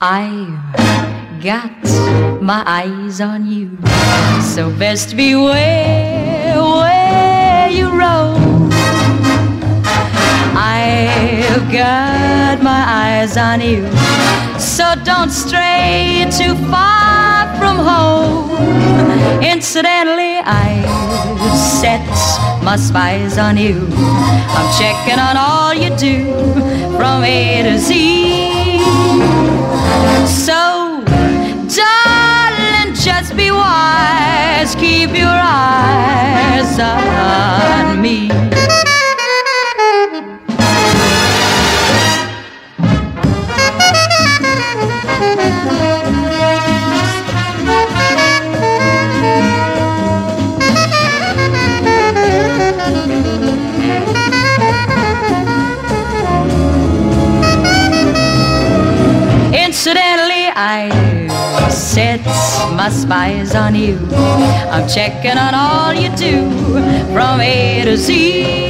I've got my eyes on you, so best beware where you roam. I've got my eyes on you, so don't stray too far from home. Incidentally, I've set my spies on you. I'm checking on all you do from A to Z. So, darling, just be wise. Keep your eyes on me. Incidentally, I set my spies on you. I'm checking on all you do from A to Z.